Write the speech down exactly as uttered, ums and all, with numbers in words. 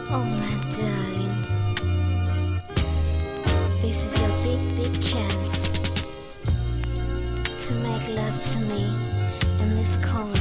Oh my darling, this is your big, big chance to make love to me in this corner.